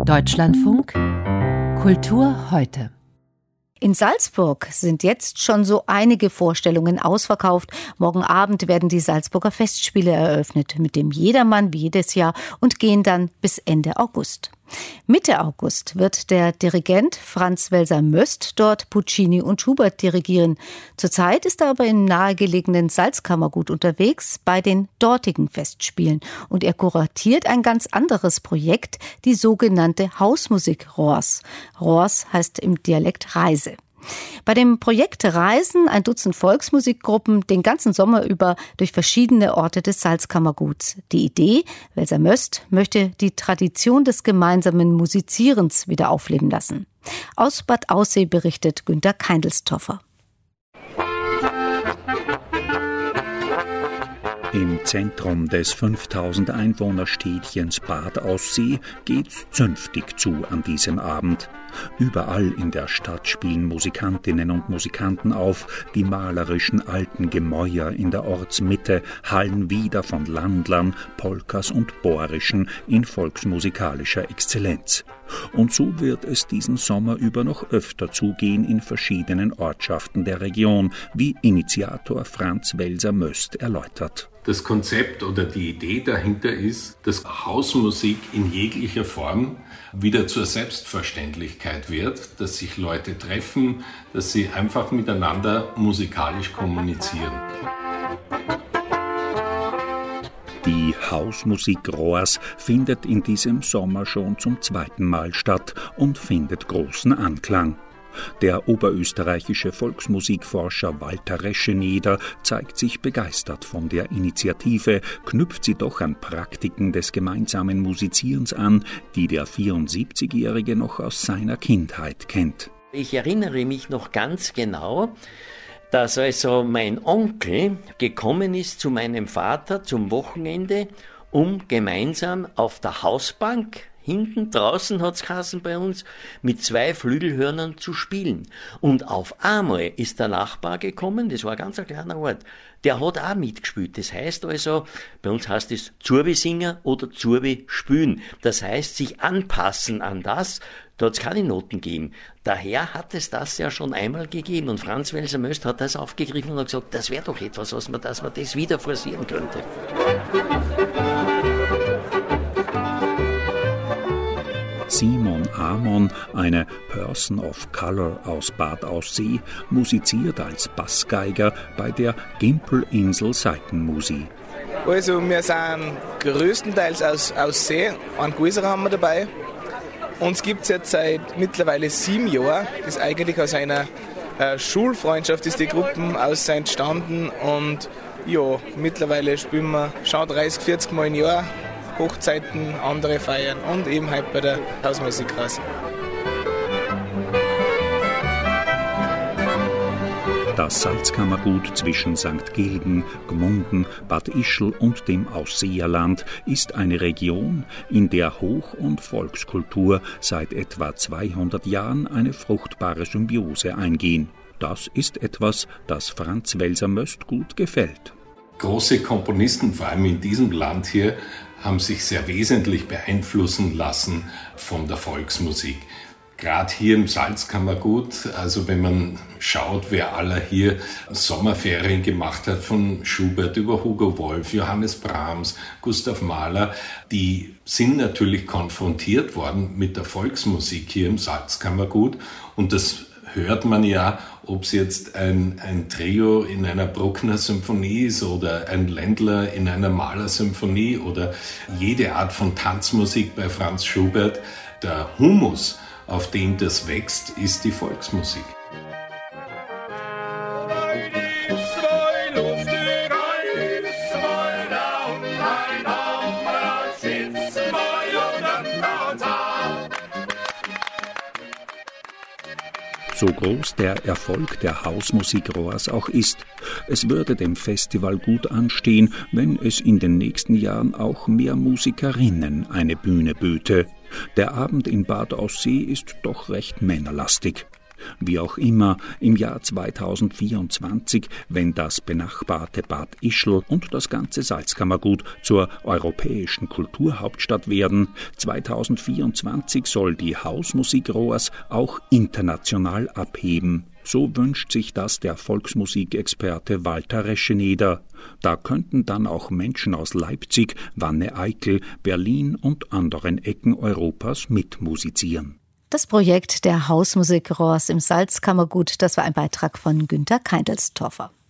Deutschlandfunk Kultur heute. In Salzburg sind jetzt schon so einige Vorstellungen ausverkauft. Morgen Abend werden die Salzburger Festspiele eröffnet, mit dem Jedermann wie jedes Jahr und gehen dann bis Ende August. Mitte August wird der Dirigent Franz Welser-Möst dort Puccini und Schubert dirigieren. Zurzeit ist er aber im nahegelegenen Salzkammergut unterwegs bei den dortigen Festspielen. Und er kuratiert ein ganz anderes Projekt, die sogenannte Hausmusik Rohrs. Rohrs heißt im Dialekt Reise. Bei dem Projekt reisen ein Dutzend Volksmusikgruppen den ganzen Sommer über durch verschiedene Orte des Salzkammerguts. Die Idee, Welser-Möst möchte die Tradition des gemeinsamen Musizierens wieder aufleben lassen. Aus Bad Aussee berichtet Günter Keindlstoffer. Im Zentrum des 5000 Einwohnerstädtchens Bad Aussee geht's zünftig zu an diesem Abend. Überall in der Stadt spielen Musikantinnen und Musikanten auf. Die malerischen alten Gemäuer in der Ortsmitte hallen wieder von Landlern, Polkas und Bohrischen in volksmusikalischer Exzellenz. Und so wird es diesen Sommer über noch öfter zugehen in verschiedenen Ortschaften der Region, wie Initiator Franz Welser-Möst erläutert. Das Konzept oder die Idee dahinter ist, dass Hausmusik in jeglicher Form wieder zur Selbstverständlichkeit wird, dass sich Leute treffen, dass sie einfach miteinander musikalisch kommunizieren. Die Hausmusik Rohrs findet in diesem Sommer schon zum zweiten Mal statt und findet großen Anklang. Der oberösterreichische Volksmusikforscher Walter Rescheneder zeigt sich begeistert von der Initiative, knüpft sie doch an Praktiken des gemeinsamen Musizierens an, die der 74-Jährige noch aus seiner Kindheit kennt. Ich erinnere mich noch ganz genau, dass also mein Onkel gekommen ist zu meinem Vater zum Wochenende, um gemeinsam auf der Hausbank, hinten draußen hat's geheißen bei uns, mit 2 Flügelhörnern zu spielen. Und auf einmal ist der Nachbar gekommen, das war ganz ein kleiner Ort, der hat auch mitgespielt. Das heißt also, bei uns heißt es Zurbi-Singer oder Zurbi-Spülen. Das heißt, sich anpassen an das, da hat's keine Noten gegeben. Daher hat es das ja schon einmal gegeben. Und Franz Welser-Möst hat das aufgegriffen und hat gesagt, das wäre doch etwas, dass man das wieder forcieren könnte. Simon Amon, eine Person of Color aus Bad Aussee, musiziert als Bassgeiger bei der Gimpelinsel Seitenmusi. Also wir sind größtenteils aus Aussee, einen Guiserer haben wir dabei. Uns gibt es jetzt seit mittlerweile 7 Jahren. Das ist eigentlich aus einer Schulfreundschaft ist die Gruppe entstanden. Und ja, mittlerweile spielen wir schon 30, 40 Mal im Jahr. Hochzeiten, andere feiern und eben halt bei der Hausmusik raus. Das Salzkammergut zwischen St. Gilgen, Gmunden, Bad Ischl und dem Ausseerland ist eine Region, in der Hoch- und Volkskultur seit etwa 200 Jahren eine fruchtbare Symbiose eingehen. Das ist etwas, das Franz Welser-Möst gut gefällt. Große Komponisten, vor allem in diesem Land hier, haben sich sehr wesentlich beeinflussen lassen von der Volksmusik. Gerade hier im Salzkammergut, also wenn man schaut, wer aller hier Sommerferien gemacht hat, von Schubert über Hugo Wolf, Johannes Brahms, Gustav Mahler, die sind natürlich konfrontiert worden mit der Volksmusik hier im Salzkammergut. Und das hört man ja, ob es jetzt ein Trio in einer Bruckner Symphonie ist oder ein Ländler in einer Mahler-Symphonie oder jede Art von Tanzmusik bei Franz Schubert. Der Humus, auf dem das wächst, ist die Volksmusik. So groß der Erfolg der Hausmusik Rohrs auch ist, es würde dem Festival gut anstehen, wenn es in den nächsten Jahren auch mehr Musikerinnen eine Bühne böte. Der Abend in Bad Aussee ist doch recht männerlastig. Wie auch immer, im Jahr 2024, wenn das benachbarte Bad Ischl und das ganze Salzkammergut zur europäischen Kulturhauptstadt werden, 2024 soll die Hausmusik Rohrs auch international abheben. So wünscht sich das der Volksmusikexperte Walter Rescheneder. Da könnten dann auch Menschen aus Leipzig, Wanne-Eickel, Berlin und anderen Ecken Europas mitmusizieren. Das Projekt der Hausmusik Rohrs im Salzkammergut, das war ein Beitrag von Günter Keindelstorfer.